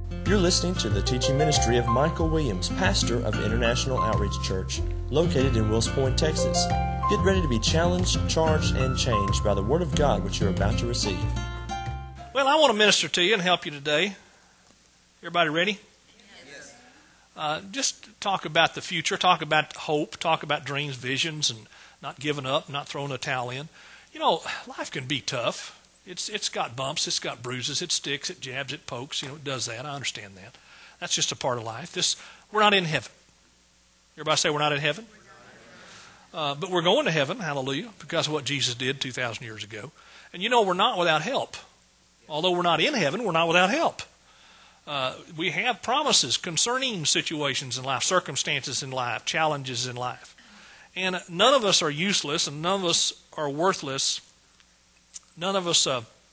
You're listening to the teaching ministry of Michael Williams, pastor of International Outreach Church, located in Wills Point, Texas. Get ready to be challenged, charged, and changed by the Word of God which you're about to receive. Well, I want to minister to you and help you today. Everybody ready? Yes. Just talk about the future, talk about hope, talk about dreams, visions, and not giving up, not throwing a towel in. You know, life can be tough. It's got bumps, it's got bruises, it sticks, it jabs, it pokes. You know, it does that. I understand that. That's just a part of life. We're not in heaven. Everybody say we're not in heaven? But we're going to heaven, hallelujah, because of what Jesus did 2,000 years ago. And you know, we're not without help. Although we're not in heaven, we're not without help. We have promises concerning situations in life, circumstances in life, challenges in life. And none of us are useless, and none of us are worthless. None of us,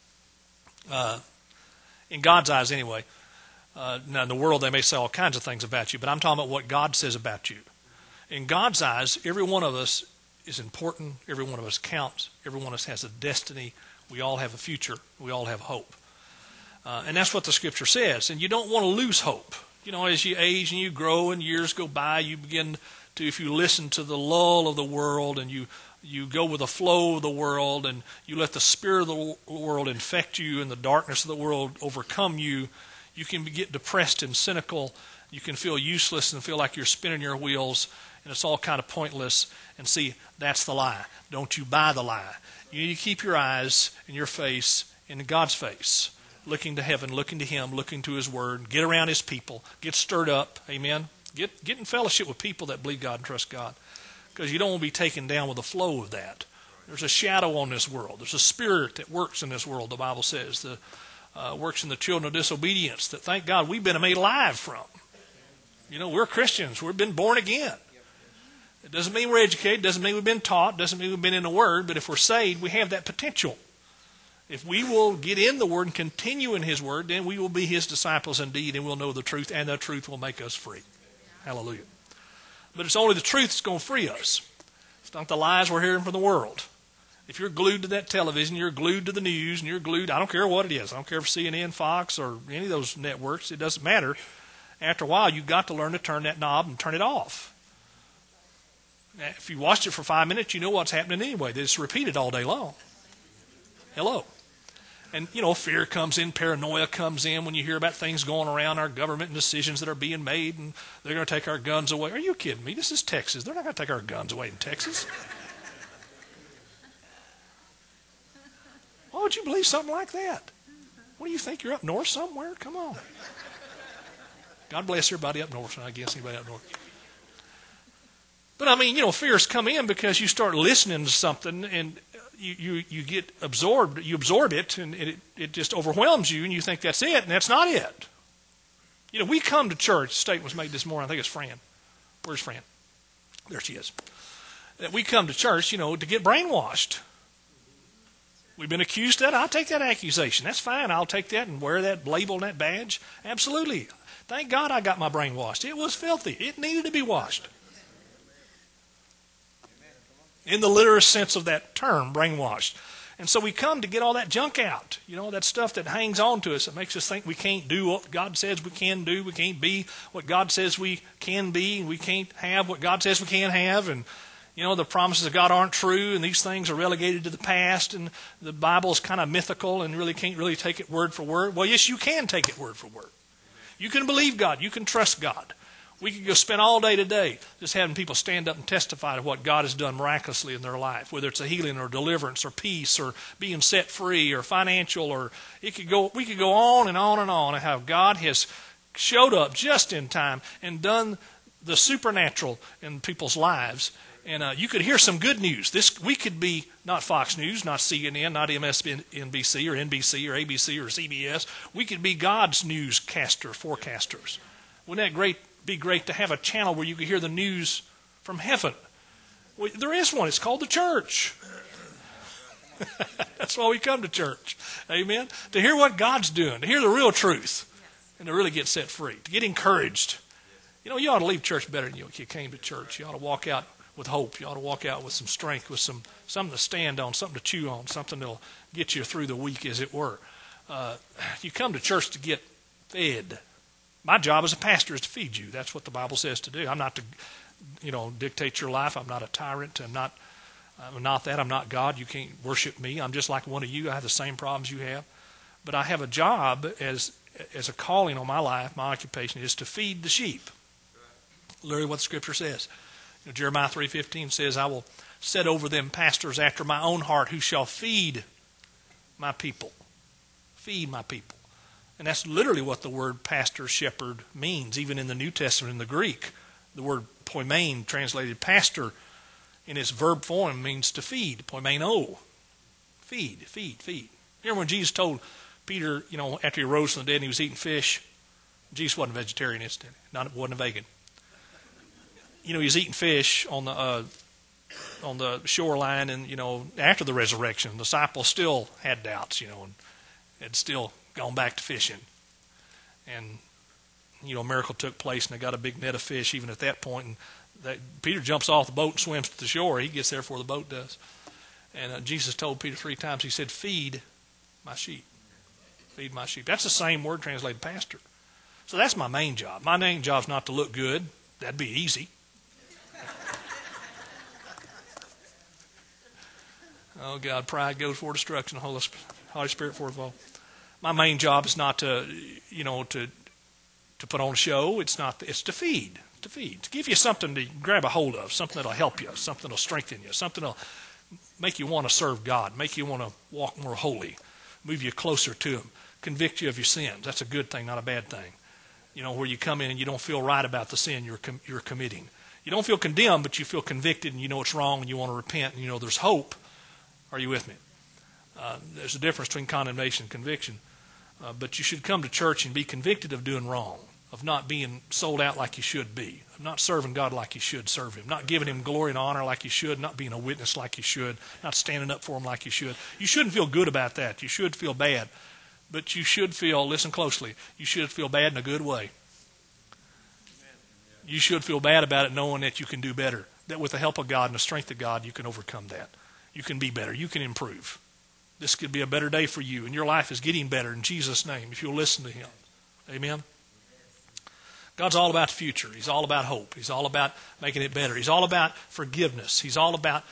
in God's eyes anyway, now in the world they may say all kinds of things about you, but I'm talking about what God says about you. In God's eyes, every one of us is important. Every one of us counts. Every one of us has a destiny. We all have a future. We all have hope. And that's what the Scripture says. And you don't want to lose hope. You know, as you age and you grow and years go by, you begin to, if you listen to the lull of the world and you go with the flow of the world and you let the spirit of the world infect you and the darkness of the world overcome you, you can get depressed and cynical. You can feel useless and feel like you're spinning your wheels and it's all kind of pointless. And see, that's the lie. Don't you buy the lie. You need to keep your eyes and your face in God's face, looking to heaven, looking to Him, looking to His Word. Get around His people. Get stirred up. Amen. Get in fellowship with people that believe God and trust God. Because you don't want to be taken down with the flow of that. There's a shadow on this world. There's a spirit that works in this world, the Bible says. Works in the children of disobedience that, thank God, we've been made alive from. You know, we're Christians. We've been born again. It doesn't mean we're educated. It doesn't mean we've been taught. It doesn't mean we've been in the Word. But if we're saved, we have that potential. If we will get in the Word and continue in His Word, then we will be His disciples indeed, and we'll know the truth, and the truth will make us free. Hallelujah. But it's only the truth that's going to free us. It's not the lies we're hearing from the world. If you're glued to that television, you're glued to the news, and you're glued, I don't care what it is. I don't care if CNN, Fox, or any of those networks. It doesn't matter. After a while, you've got to learn to turn that knob and turn it off. Now, if you watched it for 5 minutes, you know what's happening anyway. They just repeat it all day long. Hello. And, you know, fear comes in, paranoia comes in when you hear about things going around our government and decisions that are being made, and they're going to take our guns away. Are you kidding me? This is Texas. They're not going to take our guns away in Texas. Why would you believe something like that? What do you think? You're up north somewhere? Come on. God bless everybody up north, and I guess anybody up north. But, I mean, you know, fears come in because you start listening to something, and you get absorbed, you absorb it, and it just overwhelms you, and you think that's it, and that's not it. You know, we come to church, a statement was made this morning, I think it's Fran. Where's Fran? There she is. That we come to church, you know, to get brainwashed. We've been accused of that. I'll take that accusation. That's fine. I'll take that and wear that label and that badge. Absolutely. Thank God I got my brain washed. It was filthy. It needed to be washed. In the literal sense of that term, brainwashed. And so we come to get all that junk out. You know, that stuff that hangs on to us that makes us think we can't do what God says we can do. We can't be what God says we can be. We can't have what God says we can have. And, you know, the promises of God aren't true. And these things are relegated to the past. And the Bible is kind of mythical and really can't really take it word for word. Well, yes, you can take it word for word. You can believe God. You can trust God. We could go spend all day today just having people stand up and testify to what God has done miraculously in their life, whether it's a healing or deliverance or peace or being set free or financial, or we could go on and on and on and how God has showed up just in time and done the supernatural in people's lives. And you could hear some good news. We could be not Fox News, not CNN, not MSNBC or NBC or ABC or CBS. We could be God's forecasters. Wouldn't that be great to have a channel where you could hear the news from heaven? Well, there is one. It's called the church. That's why we come to church. Amen? To hear what God's doing, to hear the real truth, and to really get set free, to get encouraged. You know, you ought to leave church better than you came to church. You ought to walk out with hope. You ought to walk out with some strength, with something to stand on, something to chew on, something that will get you through the week, as it were. You come to church to get fed. My job as a pastor is to feed you. That's what the Bible says to do. I'm not to, dictate your life. I'm not a tyrant. I'm not that. I'm not God. You can't worship me. I'm just like one of you. I have the same problems you have. But I have a job as a calling on my life. My occupation is to feed the sheep. Literally what the Scripture says. Jeremiah 3:15 says, I will set over them pastors after my own heart who shall feed my people. Feed my people. And that's literally what the word pastor, shepherd means. Even in the New Testament, in the Greek, the word poimen, translated pastor, in its verb form means to feed. Poimeno. Feed, feed, feed. Remember when Jesus told Peter, after he rose from the dead and he was eating fish, Jesus wasn't a vegetarian, wasn't a vegan. He was eating fish on the shoreline, and after the resurrection, the disciples still had doubts, and had still gone back to fishing, and a miracle took place, and they got a big net of fish even at that point. And Peter jumps off the boat and swims to the shore. He gets there before the boat does, and Jesus told Peter 3 times. He said, "Feed my sheep, feed my sheep." That's the same word translated pastor. So that's my main job. My main job is not to look good. That'd be easy. Oh, God, pride goes for destruction, Holy Spirit for a fall. My main job is not to put on a show. It's to feed, to give you something to grab a hold of, something that'll help you, something that'll strengthen you, something that'll make you want to serve God, make you want to walk more holy, move you closer to Him, convict you of your sins. That's a good thing, not a bad thing. Where you come in and you don't feel right about the sin you're committing. You don't feel condemned, but you feel convicted and you know it's wrong and you want to repent and there's hope. Are you with me? There's a difference between condemnation and conviction. But you should come to church and be convicted of doing wrong, of not being sold out like you should be, of not serving God like you should serve Him, not giving Him glory and honor like you should, not being a witness like you should, not standing up for Him like you should. You shouldn't feel good about that. You should feel bad. But you should feel, listen closely, you should feel bad in a good way. You should feel bad about it knowing that you can do better, that with the help of God and the strength of God, you can overcome that. You can be better. You can improve. This could be a better day for you, and your life is getting better in Jesus' name if you'll listen to Him. Amen? God's all about the future. He's all about hope. He's all about making it better. He's all about forgiveness. He's all about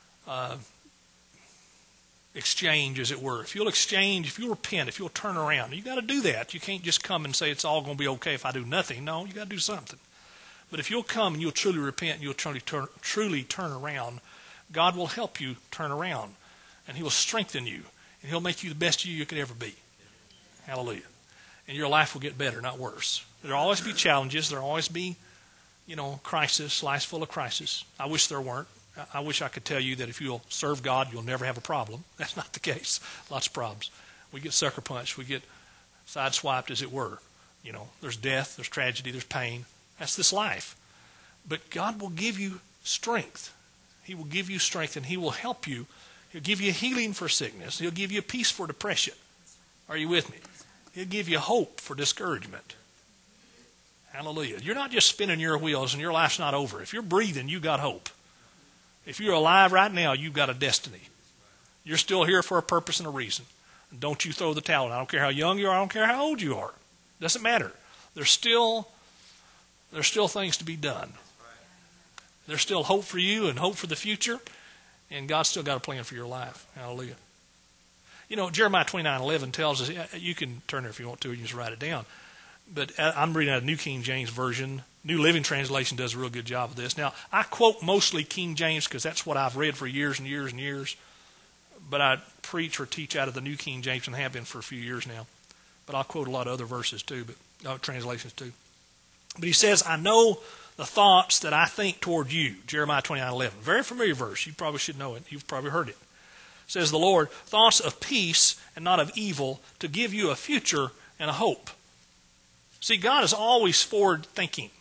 exchange, as it were. If you'll exchange, if you'll repent, if you'll turn around, you got to do that. You can't just come and say it's all going to be okay if I do nothing. No, you got to do something. But if you'll come and you'll truly repent and you'll truly turn around, God will help you turn around, and He will strengthen you, and He'll make you the best you could ever be. Hallelujah. And your life will get better, not worse. There'll always be challenges. There'll always be, crisis, life's full of crisis. I wish there weren't. I wish I could tell you that if you'll serve God, you'll never have a problem. That's not the case. Lots of problems. We get sucker punched. We get sideswiped, as it were. There's death, there's tragedy, there's pain. That's this life. But God will give you strength. He will give you strength, and He will help you. He'll give you healing for sickness. He'll give you peace for depression. Are you with me? He'll give you hope for discouragement. Hallelujah. You're not just spinning your wheels and your life's not over. If you're breathing, you got hope. If you're alive right now, you've got a destiny. You're still here for a purpose and a reason. And don't you throw the towel in. I don't care how young you are. I don't care how old you are. It doesn't matter. There's still things to be done. There's still hope for you and hope for the future, and God's still got a plan for your life. Hallelujah. Jeremiah 29:11 tells us, you can turn there if you want to, you just write it down. But I'm reading out a New King James Version. New Living Translation does a real good job of this. Now, I quote mostly King James because that's what I've read for years and years and years. But I preach or teach out of the New King James and have been for a few years now. But I'll quote a lot of other verses too, translations too. But he says, I know the thoughts that I think toward you. Jeremiah 29:11. Very familiar verse. You probably should know it. You've probably heard it. Says the Lord, thoughts of peace and not of evil, to give you a future and a hope. See, God is always forward thinking.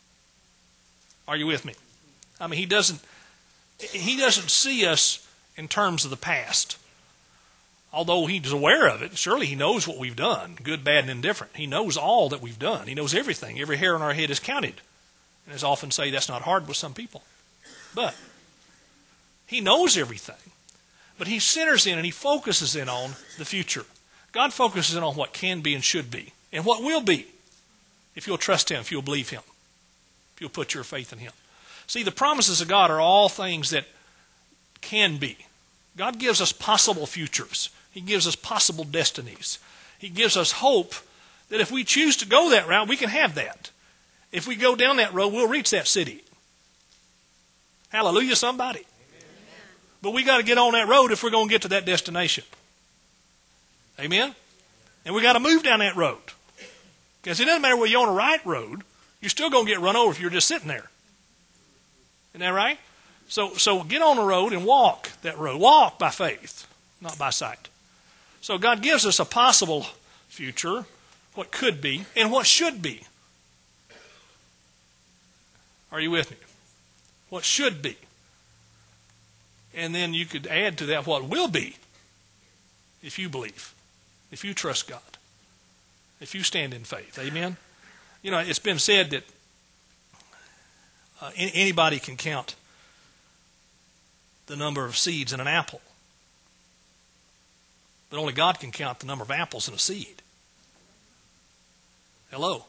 Are you with me? I mean, He doesn't see us in terms of the past. Although He's aware of it, surely He knows what we've done, good, bad, and indifferent. He knows all that we've done. He knows everything. Every hair on our head is counted. And as I often say, that's not hard with some people. But He knows everything. But He centers in and He focuses in on the future. God focuses in on what can be and should be and what will be. If you'll trust Him, if you'll believe Him, if you'll put your faith in Him. See, the promises of God are all things that can be. God gives us possible futures. He gives us possible destinies. He gives us hope that if we choose to go that route, we can have that. If we go down that road, we'll reach that city. Hallelujah, somebody. Amen. But we got to get on that road if we're going to get to that destination. Amen? And we got to move down that road. Because it doesn't matter whether you're on the right road, you're still going to get run over if you're just sitting there. Isn't that right? So get on the road and walk that road. Walk by faith, not by sight. So God gives us a possible future, what could be, and what should be. Are you with me? What should be. And then you could add to that what will be if you believe, if you trust God, if you stand in faith. Amen? You know, it's been said that anybody can count the number of seeds in an apple. But only God can count the number of apples in a seed. Hello?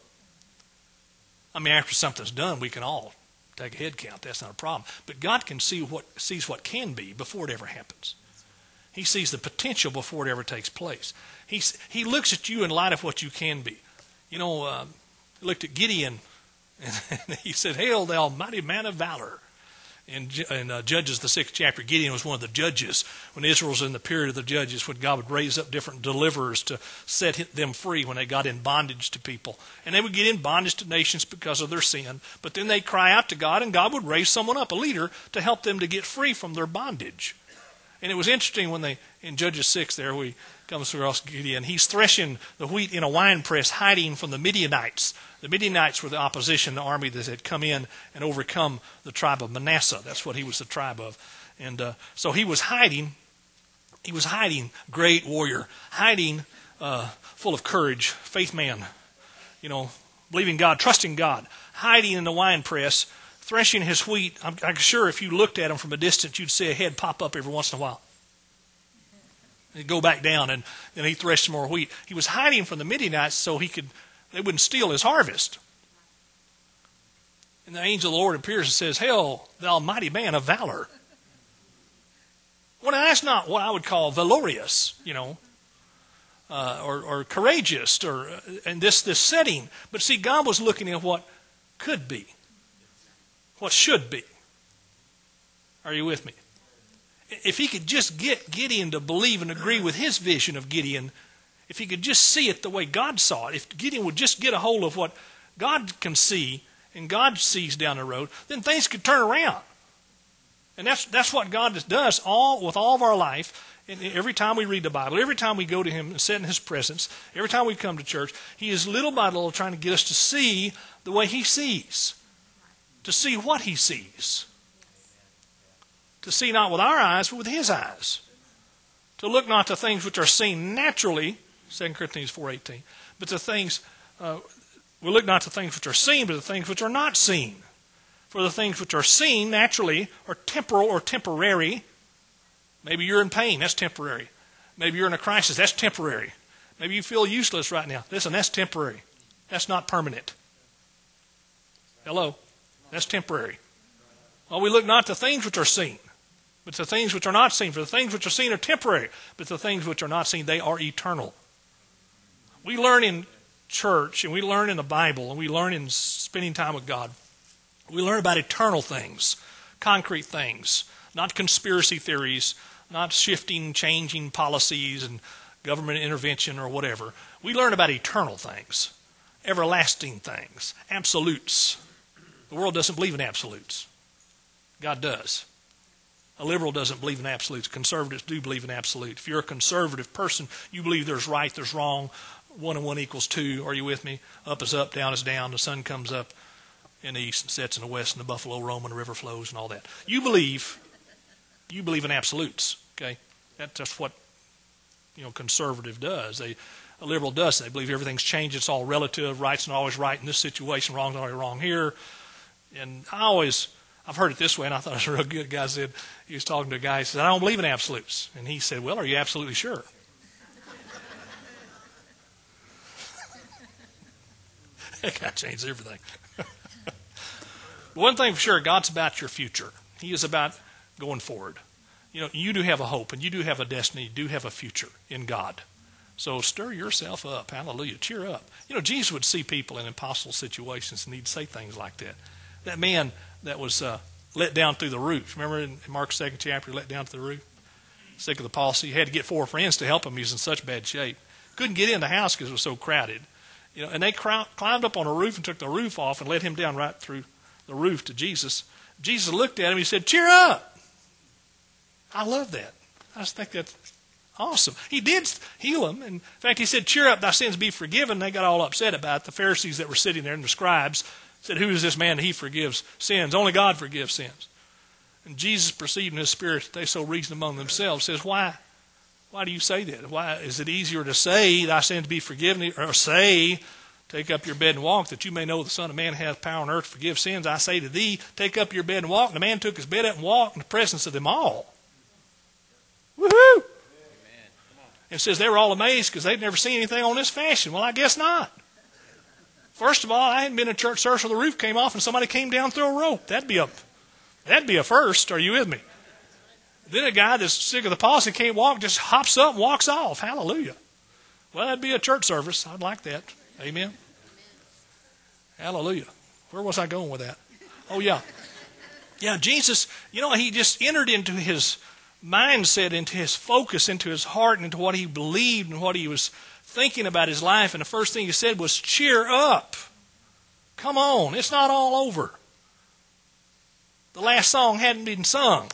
I mean, after something's done, we can all take a head count. That's not a problem. But God can sees what can be before it ever happens. He sees the potential before it ever takes place. He looks at you in light of what you can be. You know, he looked at Gideon and he said, "Hail, thou mighty man of valor." In Judges, the 6th chapter, Gideon was one of the judges when Israel was in the period of the judges, when God would raise up different deliverers to set them free when they got in bondage to people. And they would get in bondage to nations because of their sin. But then they'd cry out to God, and God would raise someone up, a leader, to help them to get free from their bondage. And it was interesting when in Judges 6 there, we comes across Gideon. He's threshing the wheat in a winepress, hiding from the Midianites. The Midianites were the opposition, the army that had come in and overcome the tribe of Manasseh. That's what he was the tribe of. And so he was hiding. He was hiding, great warrior, hiding, full of courage, faith man, you know, believing God, trusting God, hiding in the winepress, threshing his wheat. I'm sure if you looked at him from a distance, you'd see a head pop up every once in a while. He'd go back down, and then he'd thresh some more wheat. He was hiding from the Midianites so they wouldn't steal his harvest. And the angel of the Lord appears and says, "Hail, thou mighty man of valor." Well, now, that's not what I would call valorous, you know, or courageous, or in this setting. But see, God was looking at what could be, what should be. Are you with me? If he could just get Gideon to believe and agree with his vision of Gideon, if he could just see it the way God saw it, if Gideon would just get a hold of what God can see and God sees down the road, then things could turn around. And that's what God does with all of our life. And every time we read the Bible, every time we go to Him and sit in His presence, every time we come to church, He is little by little trying to get us to see the way He sees, to see what He sees. To see not with our eyes, but with His eyes. To look not to things which are seen naturally, 2 Corinthians 4:18, but to things, we look not to things which are seen, but to things which are not seen. For the things which are seen naturally are temporal or temporary. Maybe you're in pain, that's temporary. Maybe you're in a crisis, that's temporary. Maybe you feel useless right now. Listen, that's temporary. That's not permanent. Hello? That's temporary. Well, we look not to things which are seen, but to things which are not seen. For the things which are seen are temporary, but the things which are not seen, they are eternal. We learn in church, and we learn in the Bible, and we learn in spending time with God. We learn about eternal things, concrete things, not conspiracy theories, not shifting, changing policies and government intervention or whatever. We learn about eternal things, everlasting things, absolutes. The world doesn't believe in absolutes. God does. A liberal doesn't believe in absolutes. Conservatives do believe in absolute. If you're a conservative person, you believe there's right, there's wrong. 1 and 1 equals 2. Are you with me? Up is up, down is down. The sun comes up in the east and sets in the west, and the buffalo roam and the river flows and all that. You believe in absolutes. Okay, that's what conservative does. A liberal does. They believe everything's changed. It's all relative. Right's not always right in this situation. Wrong's not always wrong here. And I've heard it this way, and I thought it was a real good guy. Said he was talking to a guy. He said, "I don't believe in absolutes." And he said, "Well, are you absolutely sure?" That changes everything. One thing for sure, God's about your future. He is about going forward. You know, you do have a hope, and you do have a destiny. You do have a future in God. So stir yourself up. Hallelujah. Cheer up. You know, Jesus would see people in impossible situations, and he'd say things like that. That man that was let down through the roof. Remember in Mark's 2nd chapter, let down to the roof? Sick of the palsy. He had to get 4 friends to help him. He was in such bad shape. Couldn't get in the house because it was so crowded. You know, and they climbed up on a roof and took the roof off and let him down right through the roof to Jesus. Jesus looked at him. He said, cheer up. I love that. I just think that's awesome. He did heal him. In fact, he said, cheer up, thy sins be forgiven. They got all upset about it. The Pharisees that were sitting there and the scribes said, who is this man that he forgives sins? Only God forgives sins. And Jesus, perceiving his spirit, they so reasoned among themselves, says, why do you say that? Why is it easier to say, thy sins be forgiven, or say, take up your bed and walk, that you may know the Son of Man hath power on earth to forgive sins? I say to thee, take up your bed and walk. And the man took his bed up and walked in the presence of them all. Woohoo! And says they were all amazed because they'd never seen anything on this fashion. Well, I guess not. First of all, I hadn't been in church service where the roof came off and somebody came down through a rope. That'd be a first. Are you with me? Then a guy that's sick of the palsy can't walk, just hops up and walks off. Hallelujah. Well, that'd be a church service. I'd like that. Amen. Hallelujah. Where was I going with that? Oh, yeah. Yeah, Jesus, you know, he just entered into his mindset, into his focus, into his heart, and into what he believed and what he was thinking about his life. And the first thing he said was, cheer up. Come on, it's not all over. The last song hadn't been sung.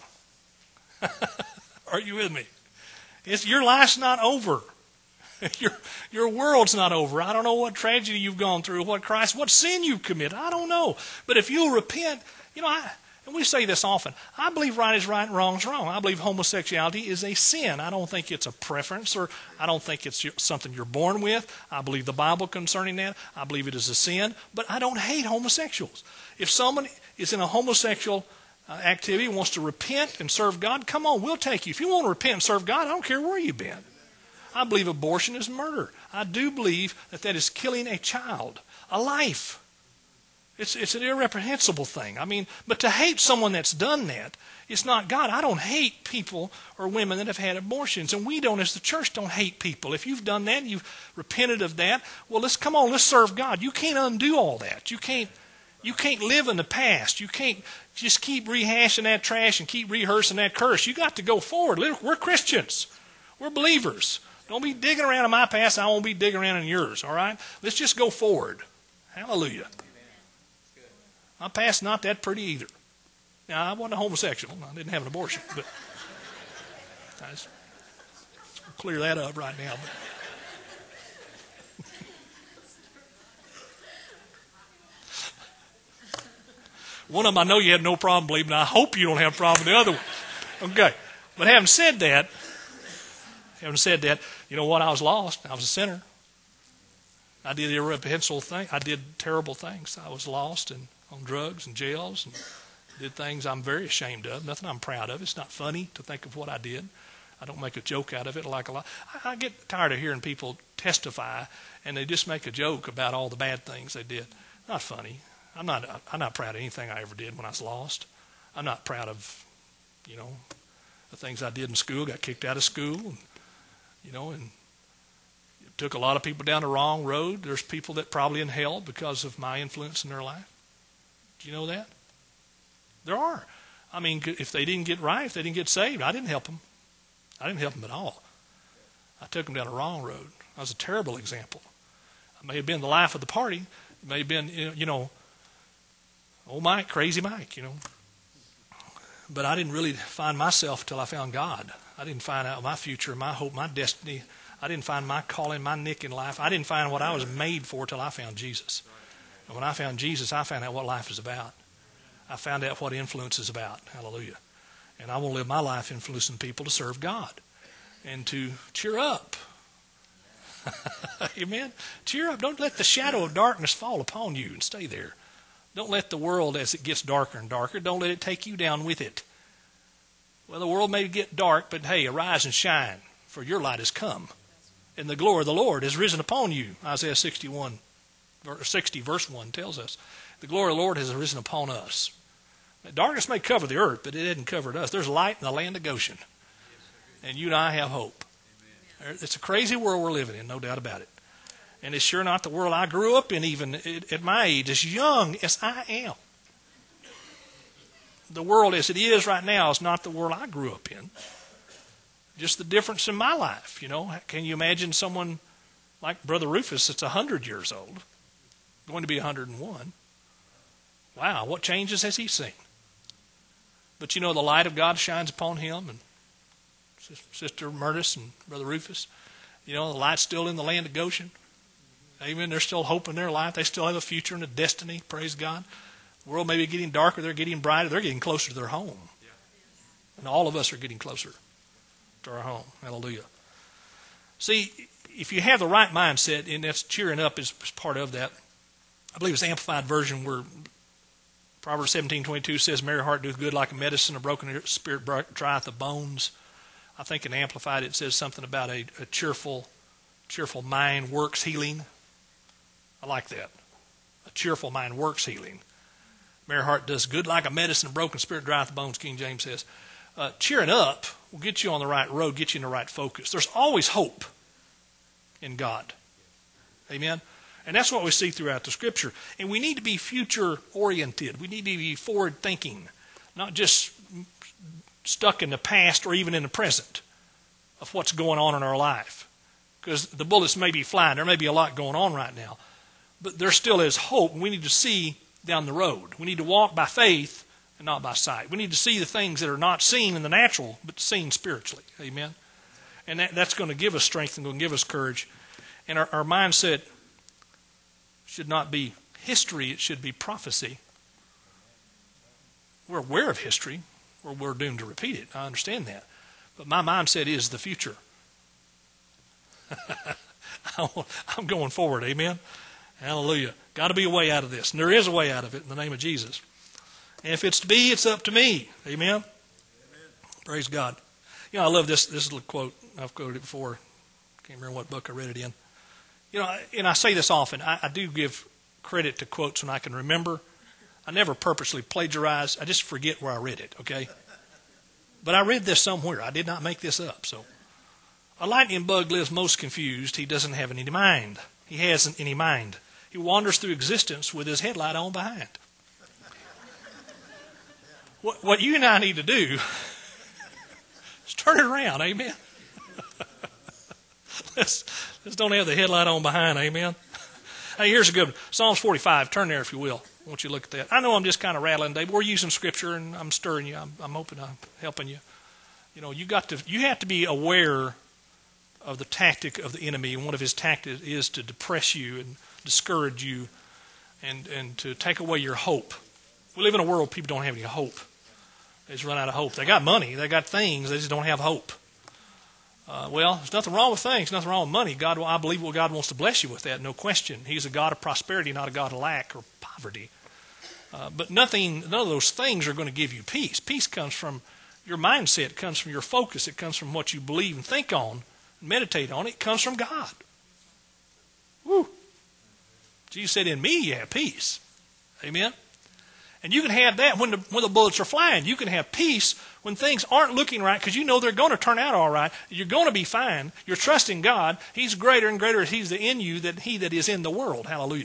Are you with me? Your life's not over. Your world's not over. I don't know what tragedy you've gone through, what sin you've committed. I don't know. But if you'll repent, you know, and we say this often, I believe right is right and wrong is wrong. I believe homosexuality is a sin. I don't think it's a preference, or I don't think it's something you're born with. I believe the Bible concerning that. I believe it is a sin, but I don't hate homosexuals. If someone is in a homosexual activity and wants to repent and serve God, come on, we'll take you. If you want to repent and serve God, I don't care where you've been. I believe abortion is murder. I do believe that is killing a child, a life. It's an irreprehensible thing. I mean, but to hate someone that's done that, it's not God. I don't hate people or women that have had abortions, and we don't, as the church, don't hate people. If you've done that and you've repented of that, well, let's serve God. You can't undo all that. You can't live in the past. You can't just keep rehashing that trash and keep rehearsing that curse. You got to go forward. We're Christians. We're believers. Don't be digging around in my past. I won't be digging around in yours, all right? Let's just go forward. Hallelujah. My past's not that pretty either. Now, I wasn't a homosexual. I didn't have an abortion. But I just clear that up right now. One of them I know you had no problem believing. I hope you don't have a problem with the other one. Okay. But having said that, you know what? I was lost. I was a sinner. I did irreprehensible things. I did terrible things. I was lost and on drugs and jails and did things I'm very ashamed of. Nothing I'm proud of. It's not funny to think of what I did. I don't make a joke out of it like a lot. I get tired of hearing people testify and they just make a joke about all the bad things they did. Not funny. I'm not proud of anything I ever did when I was lost. I'm not proud of, you know, the things I did in school. Got kicked out of school, and, you know, and it took a lot of people down the wrong road. There's people that probably in hell because of my influence in their life. Do you know that? There are. I mean, if they didn't get right, if they didn't get saved, I didn't help them. I didn't help them at all. I took them down the wrong road. I was a terrible example. I may have been the life of the party. It may have been, you know, old Mike, crazy Mike, you know. But I didn't really find myself until I found God. I didn't find out my future, my hope, my destiny. I didn't find my calling, my nick in life. I didn't find what I was made for till I found Jesus. And when I found Jesus, I found out what life is about. I found out what influence is about. Hallelujah. And I want to live my life influencing people to serve God and to cheer up. Amen. Cheer up. Don't let the shadow of darkness fall upon you and stay there. Don't let the world, as it gets darker and darker, don't let it take you down with it. Well, the world may get dark, but hey, arise and shine, for your light has come, and the glory of the Lord has risen upon you. Isaiah 61, 60, verse 1 tells us, the glory of the Lord has arisen upon us. Darkness may cover the earth, but it hasn't covered us. There's light in the land of Goshen. And you and I have hope. It's a crazy world we're living in, no doubt about it. And it's sure not the world I grew up in, even at my age, as young as I am. The world as it is right now is not the world I grew up in. Just the difference in my life, you know. Can you imagine someone like Brother Rufus that's 100 years old, going to be 101? Wow, what changes has he seen? But you know, the light of God shines upon him, and Sister Murtis and Brother Rufus. You know, the light's still in the land of Goshen. Amen. There's still hope in their life. They still have a future and a destiny. Praise God. The world may be getting darker. They're getting brighter. They're getting closer to their home. And all of us are getting closer to our home. Hallelujah. See, if you have the right mindset, and that's cheering up is part of that. I believe it's the Amplified Version where Proverbs 17:22 says, "Merry heart doeth good like a medicine, a broken spirit drieth the bones." I think in Amplified it says something about a cheerful mind works healing. I like that. A cheerful mind works healing. Merry heart does good like a medicine, a broken spirit drieth the bones, King James says. Cheering up will get you on the right road, get you in the right focus. There's always hope in God. Amen? And that's what we see throughout the Scripture. And we need to be future-oriented. We need to be forward-thinking, not just stuck in the past or even in the present of what's going on in our life. Because the bullets may be flying. There may be a lot going on right now. But there still is hope. We need to see down the road. We need to walk by faith and not by sight. We need to see the things that are not seen in the natural, but seen spiritually. Amen? And that's going to give us strength and going to give us courage. And our mindset should not be history, it should be prophecy. We're aware of history, or we're doomed to repeat it. I understand that. But my mindset is the future. I'm going forward, amen? Hallelujah. Got to be a way out of this. And there is a way out of it in the name of Jesus. And if it's to be, it's up to me. Amen? Amen. Praise God. You know, I love this little quote. I've quoted it before. Can't remember what book I read it in. You know, and I say this often. I do give credit to quotes when I can remember. I never purposely plagiarize. I just forget where I read it, okay? But I read this somewhere. I did not make this up. So, a lightning bug lives most confused. He doesn't have any mind. He hasn't any mind. He wanders through existence with his headlight on behind. What you and I need to do is turn it around, amen? Let's don't have the headlight on behind, amen? Hey, here's a good one. Psalms 45. Turn there if you will. I want you to look at that. I know I'm just kind of rattling today, but we're using Scripture, and I'm stirring you. I'm hoping I'm helping you. You know, you have to be aware of the tactic of the enemy, and one of his tactics is to depress you and discourage you and to take away your hope. We live in a world where people don't have any hope. They just run out of hope. They got money. They got things. They just don't have hope. Well, there's nothing wrong with things. Nothing wrong with money. I believe God wants to bless you with that, no question. He's a God of prosperity, not a God of lack or poverty. But none of those things are going to give you peace. Peace comes from your mindset. It comes from your focus. It comes from what you believe and think on, and meditate on. It comes from God. Woo! Jesus said, "In me you have peace." Amen? And you can have that when the bullets are flying. You can have peace when things aren't looking right because you know they're going to turn out all right. You're going to be fine. You're trusting God. He's greater and greater. He's in you than he that is in the world. Hallelujah.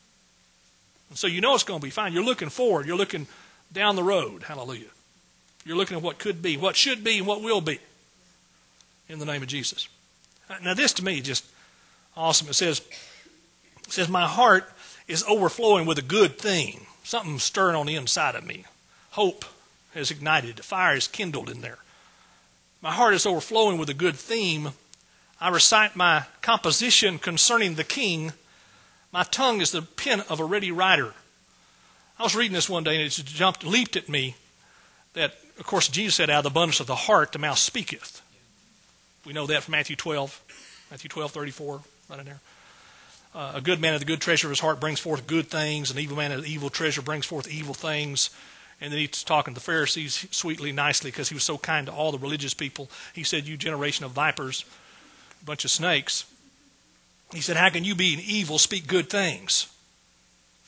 And so you know it's going to be fine. You're looking forward. You're looking down the road. Hallelujah. You're looking at what could be, what should be, and what will be in the name of Jesus. Now this to me is just awesome. It says, my heart is overflowing with a good thing. Something stirring on the inside of me. Hope has ignited. The fire is kindled in there. My heart is overflowing with a good theme. I recite my composition concerning the King. My tongue is the pen of a ready writer. I was reading this one day and it leaped at me that, of course, Jesus said, out of the abundance of the heart the mouth speaketh. We know that from Matthew 12:34, right in there. A good man of the good treasure of his heart brings forth good things. An evil man of the evil treasure brings forth evil things. And then he's talking to the Pharisees sweetly, nicely, because he was so kind to all the religious people. He said, "You generation of vipers, a bunch of snakes." He said, "How can you be evil speak good things?"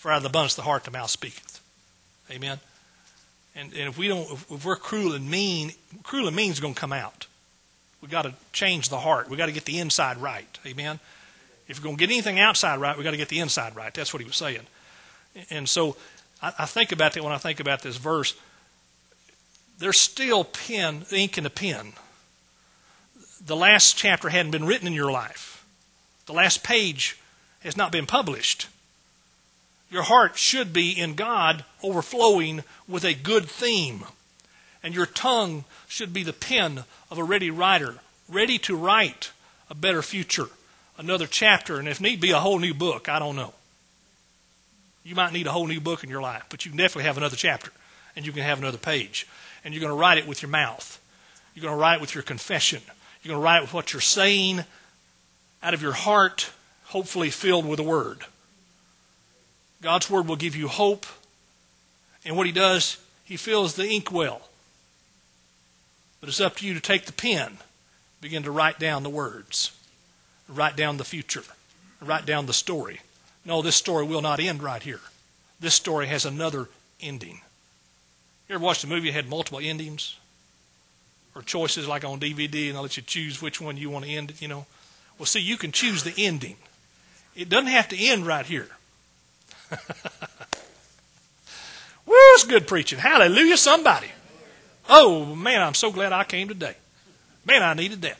For out of the abundance of the heart the mouth speaketh. Amen. And if we're cruel and mean is going to come out. We've got to change the heart. We've got to get the inside right. Amen. If we're going to get anything outside right, we've got to get the inside right. That's what he was saying. And so I think about that when I think about this verse. There's still ink in the pen. The last chapter hadn't been written in your life. The last page has not been published. Your heart should be in God, overflowing with a good theme. And your tongue should be the pen of a ready writer, ready to write a better future, another chapter, and if need be, a whole new book. I don't know. You might need a whole new book in your life, but you can definitely have another chapter, and you can have another page. And you're going to write it with your mouth. You're going to write it with your confession. You're going to write it with what you're saying out of your heart, hopefully filled with the Word. God's Word will give you hope. And what He does, He fills the inkwell. But it's up to you to take the pen, begin to write down the words, write down the future, write down the story. No, this story will not end right here. This story has another ending. You ever watched a movie that had multiple endings? Or choices like on DVD, and they'll let you choose which one you want to end, you know. Well, see, you can choose the ending. It doesn't have to end right here. Woo, it's good preaching. Hallelujah, somebody. Oh, man, I'm so glad I came today. Man, I needed that.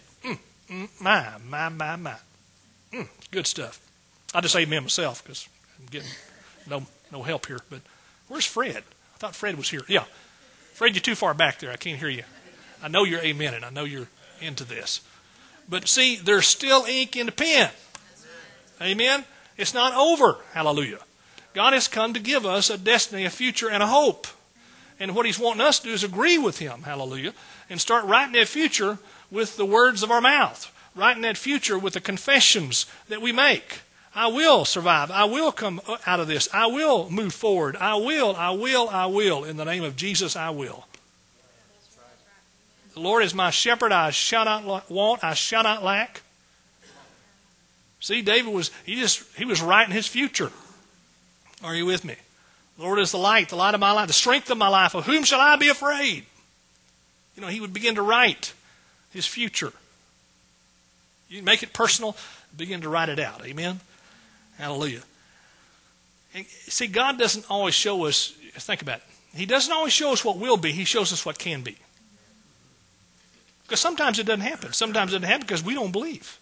My. Good stuff. I just amen myself because I'm getting no help here. But where's Fred? I thought Fred was here. Yeah. Fred, you're too far back there. I can't hear you. I know you're amening. I know you're into this. But see, there's still ink in the pen. Amen? It's not over. Hallelujah. God has come to give us a destiny, a future, and a hope. And what He's wanting us to do is agree with Him. Hallelujah. And start writing that future with the words of our mouth. Writing that future with the confessions that we make. I will survive. I will come out of this. I will move forward. I will. In the name of Jesus, I will. The Lord is my shepherd. I shall not want. I shall not lack. See, David was writing his future. Are you with me? The Lord is the light of my life, the strength of my life. Of whom shall I be afraid? You know, he would begin to write his future. You make it personal, begin to write it out. Amen? Hallelujah. And see, God doesn't always show us, think about it. He doesn't always show us what will be. He shows us what can be. Because sometimes it doesn't happen. Sometimes it doesn't happen because we don't believe.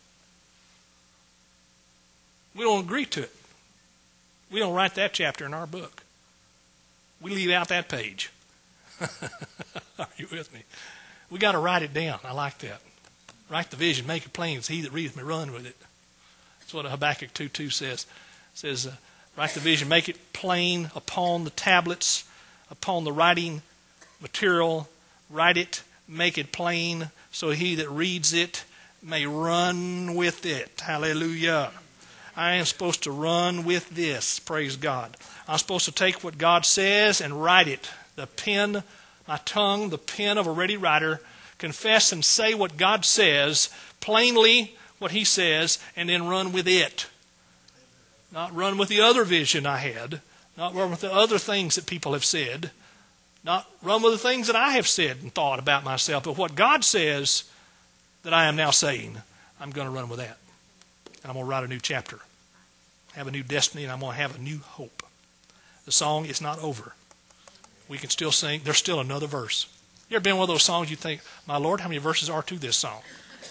We don't agree to it. We don't write that chapter in our book. We leave out that page. Are you with me? We got to write it down. I like that. Write the vision, make it plain. It's he that readeth may run with it. That's what Habakkuk 2:2 says. It says, write the vision, make it plain upon the tablets, upon the writing material. Write it, make it plain, so he that reads it may run with it. Hallelujah. I am supposed to run with this. Praise God. I'm supposed to take what God says and write it. The pen, my tongue, the pen of a ready writer, confess and say what God says, plainly what He says, and then run with it. Not run with the other vision I had. Not run with the other things that people have said. Not run with the things that I have said and thought about myself. But what God says that I am now saying, I'm going to run with that. And I'm going to write a new chapter. Have a new destiny, and I'm going to have a new hope. The song is not over. We can still sing. There's still another verse. You ever been one of those songs you think, my Lord, how many verses are to this song?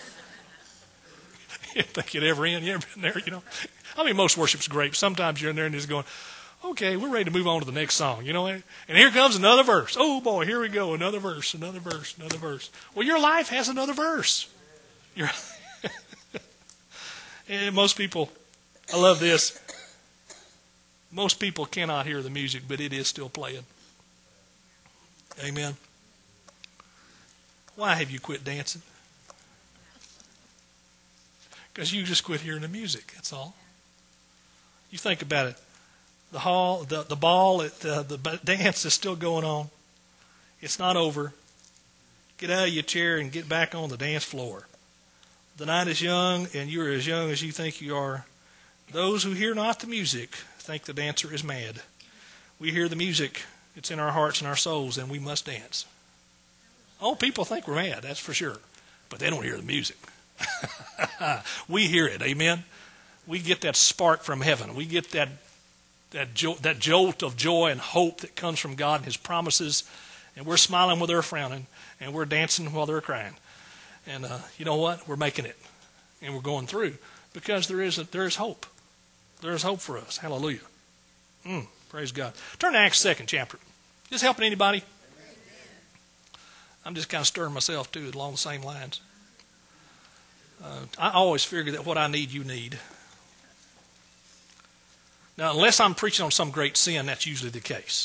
You think it ever end? You ever been there? You know, I mean, most worship's great. Sometimes you're in there and just going, okay, we're ready to move on to the next song. You know, and here comes another verse. Oh boy, here we go, another verse, another verse, another verse. Well, your life has another verse. And most people, I love this. Most people cannot hear the music, but it is still playing. Amen. Why have you quit dancing? Because you just quit hearing the music. That's all. You think about it. The ball, the dance is still going on. It's not over. Get out of your chair and get back on the dance floor. The night is young, and you're as young as you think you are. Those who hear not the music think the dancer is mad. We hear the music. It's in our hearts and our souls, and we must dance. Oh, people think we're mad, that's for sure. But they don't hear the music. We hear it, amen? We get that spark from heaven. We get that jolt of joy and hope that comes from God and His promises. And we're smiling while they're frowning, and we're dancing while they're crying. And you know what? We're making it, and we're going through because there is hope. There is hope for us. Hallelujah. Praise God. Turn to Acts 2nd chapter. This helping anybody? I'm just kind of stirring myself too along the same lines. I always figure that what I need, you need. Now, unless I'm preaching on some great sin, that's usually the case.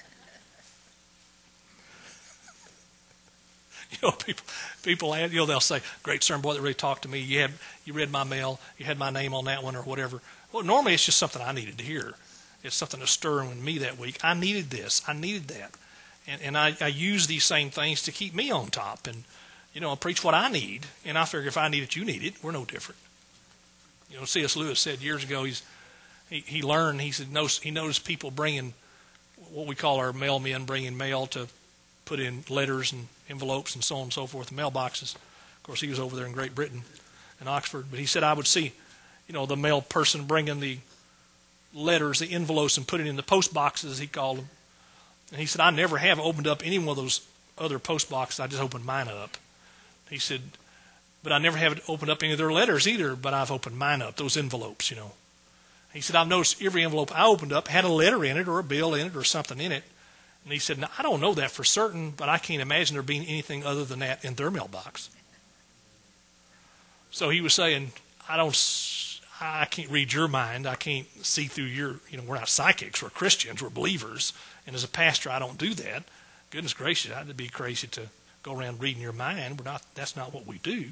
You know, people, they'll say, "Great sermon, boy, that really talked to me. You read my mail. You had my name on that one, or whatever." Well, normally it's just something I needed to hear. It's something to stir in me that week. I needed this. I needed that, and I use these same things to keep me on top. And I preach what I need, and I figure if I need it, you need it. We're no different. C.S. Lewis said years ago, he learned, he said, he noticed people bringing what we call our mailmen, bringing mail to put in letters and envelopes and so on and so forth, mailboxes. Of course, he was over there in Great Britain, in Oxford. But he said I would see, the mail person bringing the letters, the envelopes, and putting in the post boxes, as he called them. And he said, I never have opened up any one of those other post boxes. I just opened mine up. He said, but I never have opened up any of their letters either, but I've opened mine up, those envelopes, He said, I've noticed every envelope I opened up had a letter in it or a bill in it or something in it. And he said, now, I don't know that for certain, but I can't imagine there being anything other than that in their mailbox. So he was saying, I can't read your mind. I can't see through your, we're not psychics. We're Christians. We're believers. And as a pastor, I don't do that. Goodness gracious, I'd be crazy to go around reading your mind. That's not what we do.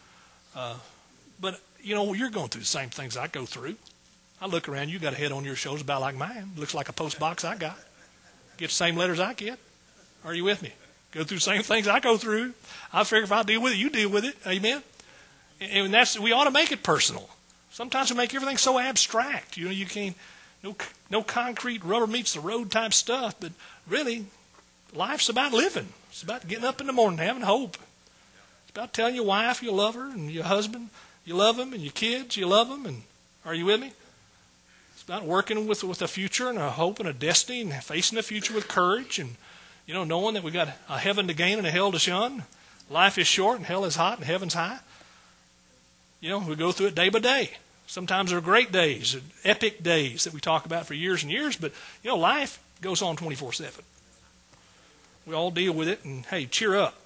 But, you're going through the same things I go through. I look around, you got a head on your shoulders about like mine. Looks like a post box I got. Get the same letters I get. Are you with me? Go through the same things I go through. I figure if I deal with it, you deal with it. Amen? And we ought to make it personal. Sometimes we make everything so abstract. You can't, no concrete rubber meets the road type stuff. But really, life's about living. It's about getting up in the morning, having hope. It's about telling your wife you love her and your husband you love them and your kids you love them. And are you with me? It's about working with a future and a hope and a destiny and facing the future with courage and, knowing that we got a heaven to gain and a hell to shun. Life is short and hell is hot and heaven's high. We go through it day by day. Sometimes there are great days, epic days that we talk about for years and years, but, life goes on 24/7. We all deal with it, and, hey, cheer up.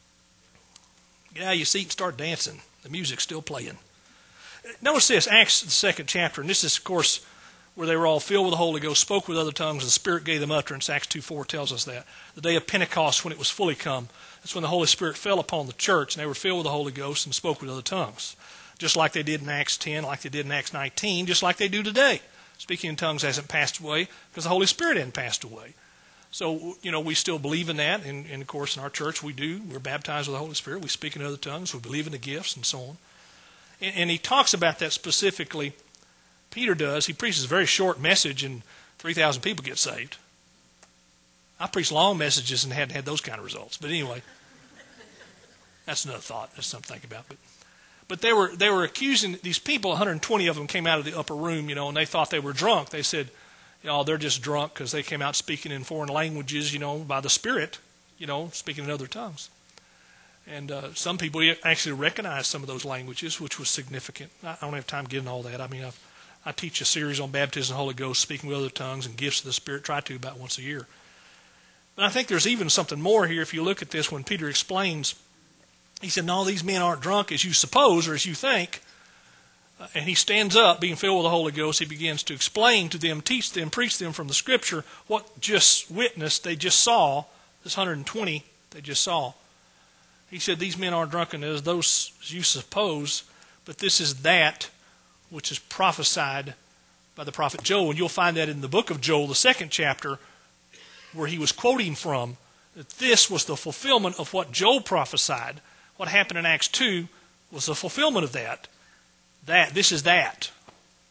Get out of your seat and start dancing. The music's still playing. Notice this, Acts, the 2nd chapter, and this is, of course, where they were all filled with the Holy Ghost, spoke with other tongues, and the Spirit gave them utterance. Acts 2:4 tells us that. The day of Pentecost, when it was fully come, that's when the Holy Spirit fell upon the church, and they were filled with the Holy Ghost and spoke with other tongues. Just like they did in Acts 10, like they did in Acts 19, just like they do today. Speaking in tongues hasn't passed away because the Holy Spirit hasn't passed away. So, we still believe in that, and of course in our church we do. We're baptized with the Holy Spirit. We speak in other tongues. We believe in the gifts and so on. And he talks about that specifically. Peter does. He preaches a very short message and 3,000 people get saved. I preached long messages and hadn't had those kind of results. But anyway, that's another thought. That's something to think about. But they were accusing these people. 120 of them came out of the upper room, and they thought they were drunk. They said, they're just drunk because they came out speaking in foreign languages, by the Spirit, speaking in other tongues. And some people actually recognized some of those languages, which was significant. I don't have time to get into all that. I mean, I teach a series on baptism of the Holy Ghost, speaking with other tongues, and gifts of the Spirit, try to about once a year. But I think there's even something more here if you look at this when Peter explains. He said, no, these men aren't drunk as you suppose or as you think. And he stands up, being filled with the Holy Ghost. He begins to explain to them, teach them, preach them from the Scripture what just witnessed, they just saw, this 120 they just saw. He said, these men aren't drunken as those as you suppose, but this is that which is prophesied by the prophet Joel. And you'll find that in the book of Joel, the 2nd chapter, where he was quoting from, that this was the fulfillment of what Joel prophesied. What happened in Acts 2 was the fulfillment of that. This is that.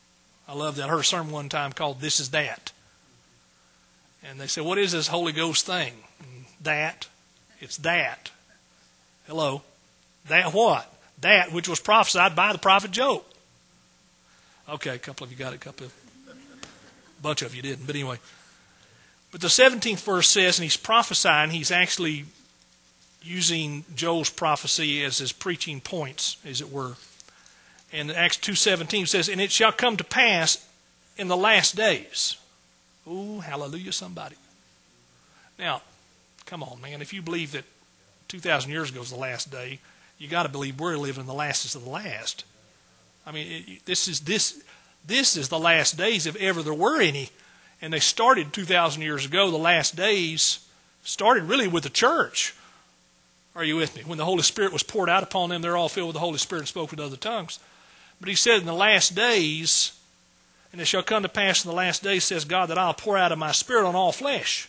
I love that. I heard a sermon one time called This Is That. And they said, what is this Holy Ghost thing? That. It's that. Hello. That what? That which was prophesied by the prophet Job. Okay, a couple of you got it. A bunch of you didn't. But anyway. But the 17th verse says, and he's prophesying, he's actually using Joel's prophecy as his preaching points, as it were. And Acts 2:17 says, and it shall come to pass in the last days. Oh, hallelujah, somebody. Now, come on, man. If you believe that 2,000 years ago is the last day, you got to believe we're living in the lastest of the last. I mean, this is the last days if ever there were any. And they started 2,000 years ago. The last days started really with the church. Are you with me? When the Holy Spirit was poured out upon them, they're all filled with the Holy Spirit and spoke with other tongues. But he said in the last days, and it shall come to pass in the last days, says God, that I'll pour out of my Spirit on all flesh.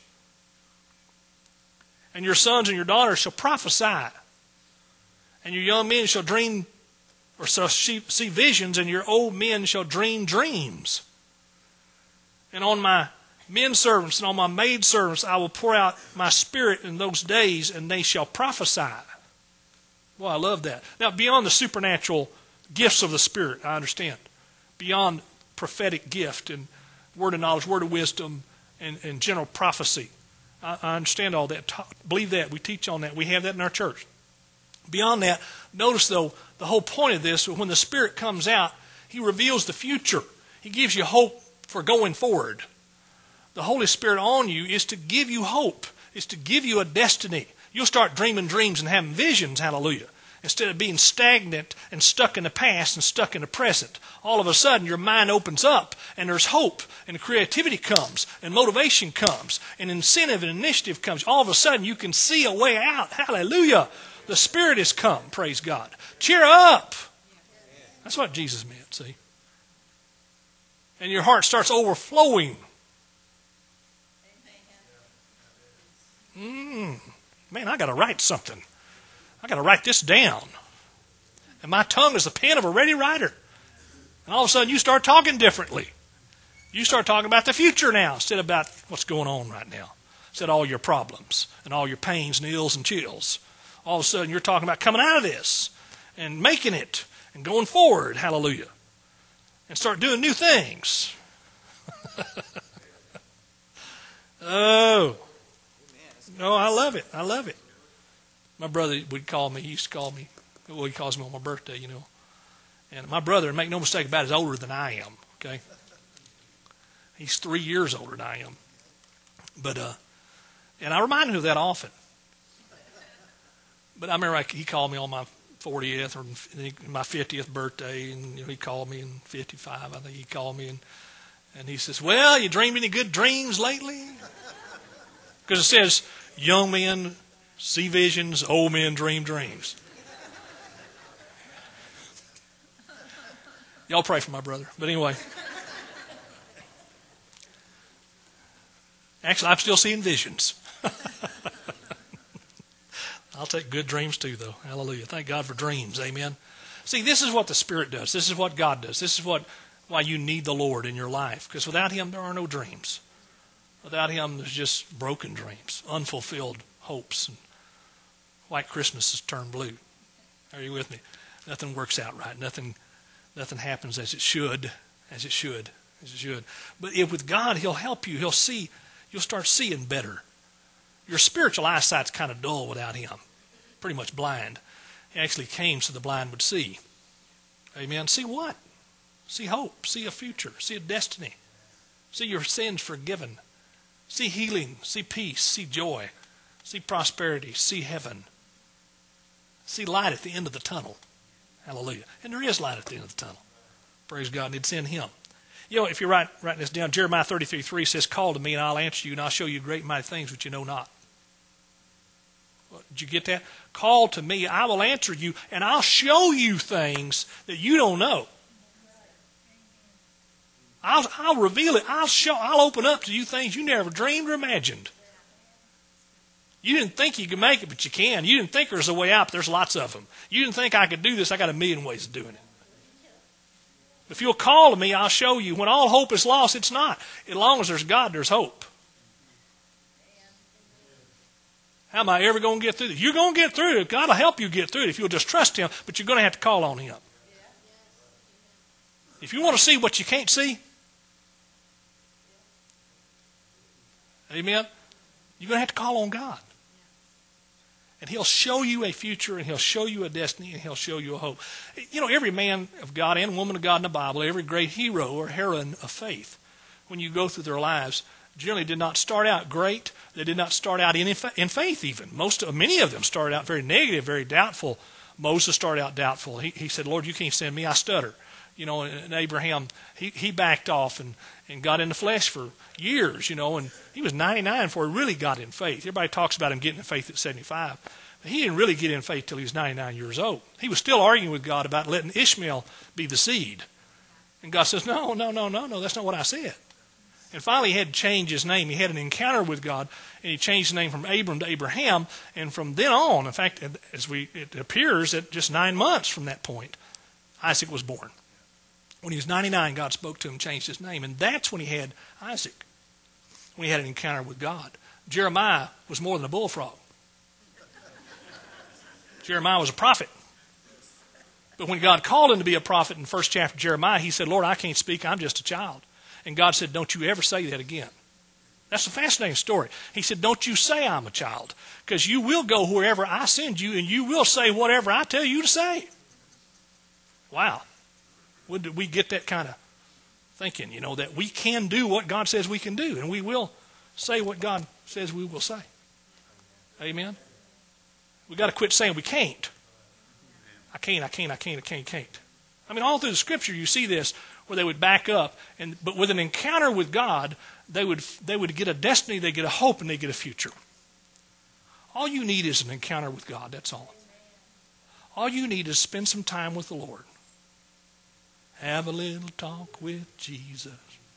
And your sons and your daughters shall prophesy. And your young men shall dream, or shall see visions, and your old men shall dream dreams. And on my men servants and on my maid servants I will pour out my Spirit in those days, and they shall prophesy. Well, I love that. Now, beyond the supernatural gifts of the Spirit, I understand. Beyond prophetic gift and word of knowledge, word of wisdom, and general prophecy. I understand all that. Believe that. We teach on that. We have that in our church. Beyond that, notice, though, the whole point of this, when the Spirit comes out, He reveals the future. He gives you hope for going forward. The Holy Spirit on you is to give you hope. Is to give you a destiny. You'll start dreaming dreams and having visions, hallelujah. Instead of being stagnant and stuck in the past and stuck in the present. All of a sudden, your mind opens up and there's hope and creativity comes and motivation comes and incentive and initiative comes. All of a sudden, you can see a way out. Hallelujah. The Spirit has come, praise God. Cheer up. That's what Jesus meant, see. And your heart starts overflowing. Man, I got to write something. I got to write this down. And my tongue is the pen of a ready writer. And all of a sudden you start talking differently. You start talking about the future now instead of about what's going on right now. Instead of all your problems and all your pains and ills and chills. All of a sudden you're talking about coming out of this and making it and going forward. Hallelujah. And start doing new things. Oh. No, I love it. I love it. My brother would call me. He used to call me. Well, he calls me on my birthday, you know. And my brother, make no mistake about it, is older than I am. Okay. He's 3 years older than I am. But and I remind him of that often. But I remember he called me on my 40th or my 50th birthday, and he called me in 55. I think he called me and he says, "Well, you dreamed any good dreams lately?" Because it says, "Young men see visions, old men dream dreams." Y'all pray for my brother. But anyway. Actually, I'm still seeing visions. I'll take good dreams too, though. Hallelujah. Thank God for dreams. Amen. See, this is what the Spirit does. This is what God does. This is why you need the Lord in your life. Because without Him, there are no dreams. Without Him, there's just broken dreams, unfulfilled hopes, and white Christmases turn blue. Are you with me? Nothing works out right. Nothing happens as it should. But if with God, He'll help you. You'll start seeing better. Your spiritual eyesight's kind of dull without Him. Pretty much blind. He actually came so the blind would see. Amen. See what? See hope. See a future. See a destiny. See your sins forgiven. See healing. See peace. See joy. See prosperity. See heaven. See light at the end of the tunnel. Hallelujah. And there is light at the end of the tunnel. Praise God. And it's in Him. You know, if you're writing this down, Jeremiah 33:3 says, "Call to me and I'll answer you and I'll show you great and mighty things which you know not." Well, did you get that? Call to me, I will answer you, and I'll show you things that you don't know. I'll reveal it. I'll open up to you things you never dreamed or imagined. You didn't think you could make it, but you can. You didn't think there's a way out, but there's lots of them. You didn't think I could do this. I got a million ways of doing it. If you'll call to me, I'll show you. When all hope is lost, it's not. As long as there's God, there's hope. How am I ever going to get through this? You're going to get through it. God will help you get through it if you'll just trust Him, but you're going to have to call on Him. If you want to see what you can't see, amen, you're going to have to call on God. And He'll show you a future, and He'll show you a destiny, and He'll show you a hope. You know, every man of God and woman of God in the Bible, every great hero or heroine of faith, when you go through their lives, generally did not start out great. They did not start out in faith even. Many of them started out very negative, very doubtful. Moses started out doubtful. He said, Lord, you can't send me. I stutter. You know, and Abraham, he backed off and got in the flesh for years, you know, and he was 99 before he really got in faith. Everybody talks about him getting in faith at 75. But he didn't really get in faith till he was 99 years old. He was still arguing with God about letting Ishmael be the seed. And God says, no, that's not what I said. And finally he had to change his name. He had an encounter with God, and he changed his name from Abram to Abraham. And from then on, in fact, it appears that just 9 months from that point, Isaac was born. When he was 99, God spoke to him and changed his name. And that's when he had Isaac, when he had an encounter with God. Jeremiah was more than a bullfrog. Jeremiah was a prophet. But when God called him to be a prophet in the first chapter of Jeremiah, he said, Lord, I can't speak. I'm just a child. And God said, don't you ever say that again. That's a fascinating story. He said, don't you say I'm a child, because you will go wherever I send you, and you will say whatever I tell you to say. Wow. When did we get that kind of thinking, you know, that we can do what God says we can do, and we will say what God says we will say. Amen? We got to quit saying we can't. I can't. I mean, all through the Scripture you see this, where they would back up, but with an encounter with God, they would get a destiny, they get a hope, and they get a future. All you need is an encounter with God, that's all. All you need is spend some time with the Lord. Have a little talk with Jesus.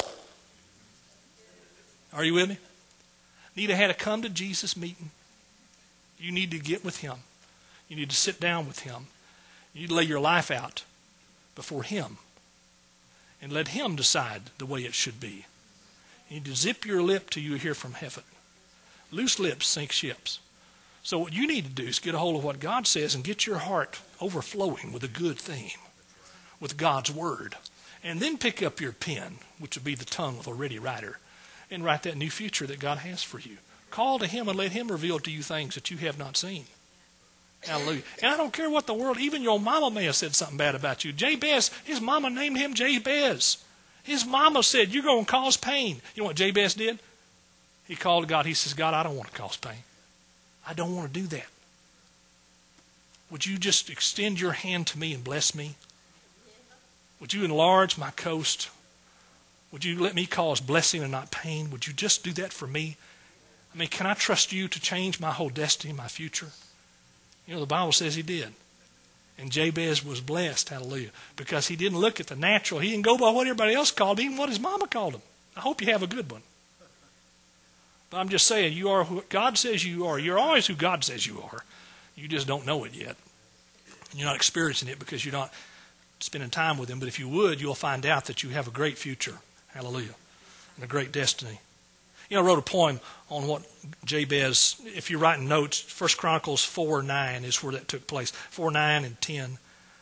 Are you with me? Need to have a come to Jesus meeting. You need to get with Him. You need to sit down with Him. You need to lay your life out before Him and let Him decide the way it should be. You need to zip your lip till you hear from heaven. Loose lips sink ships. So what you need to do is get a hold of what God says and get your heart overflowing with a good theme, with God's Word. And then pick up your pen, which will be the tongue of a ready writer, and write that new future that God has for you. Call to Him and let Him reveal to you things that you have not seen. Hallelujah. And I don't care what the world, even your mama may have said something bad about you. Jabez, his mama named him Jabez. His mama said, you're going to cause pain. You know what Jabez did? He called God. He says, God, I don't want to cause pain. I don't want to do that. Would you just extend your hand to me and bless me? Would you enlarge my coast? Would you let me cause blessing and not pain? Would you just do that for me? I mean, can I trust you to change my whole destiny, my future? You know, the Bible says he did. And Jabez was blessed, hallelujah, because he didn't look at the natural. He didn't go by what everybody else called him, even what his mama called him. I hope you have a good one. But I'm just saying, you are who God says you are. You're always who God says you are. You just don't know it yet. You're not experiencing it because you're not spending time with Him. But if you would, you'll find out that you have a great future, hallelujah, and a great destiny. You know, I wrote a poem on what Jabez, if you're writing notes, 1 Chronicles 4:9 is where that took place. 4:9 and 10,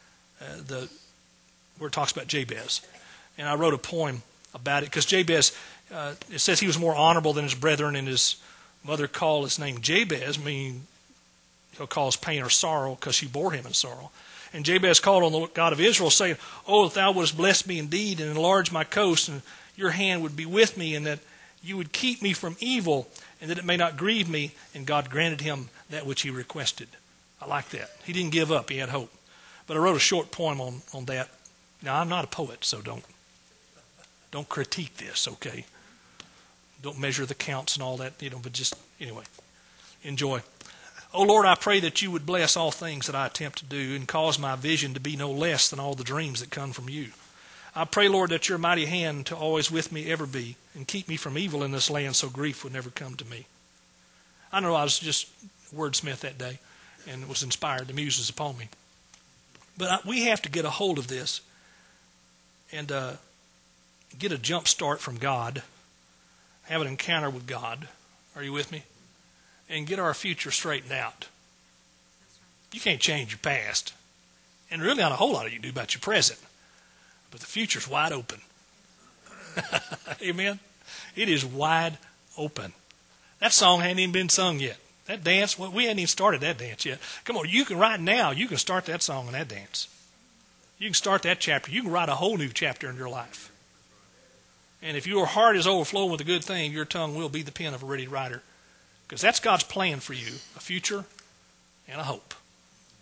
where it talks about Jabez. And I wrote a poem about it because Jabez, it says he was more honorable than his brethren, and his mother called his name Jabez, meaning he'll cause pain or sorrow because she bore him in sorrow. And Jabez called on the God of Israel, saying, oh, if thou wouldst bless me indeed and enlarge my coast, and your hand would be with me, and that you would keep me from evil, and that it may not grieve me. And God granted him that which he requested. I like that. He didn't give up. He had hope. But I wrote a short poem on that. Now, I'm not a poet, so don't critique this, okay? Don't measure the counts and all that, but just, anyway, enjoy. Oh, Lord, I pray that you would bless all things that I attempt to do and cause my vision to be no less than all the dreams that come from you. I pray, Lord, that your mighty hand to always with me ever be, and keep me from evil in this land so grief would never come to me. I know I was just wordsmith that day and was inspired. The muse was upon me. But we have to get a hold of this. and get a jump start from God, have an encounter with God. Are you with me? And get our future straightened out. You can't change your past. And really not a whole lot you can do about your present. But the future's wide open. Amen? It is wide open. That song hadn't even been sung yet. That dance, well, we hadn't even started that dance yet. Come on, you can right now, you can start that song and that dance. You can start that chapter. You can write a whole new chapter in your life. And if your heart is overflowing with a good thing, your tongue will be the pen of a ready writer. Because that's God's plan for you, a future and a hope.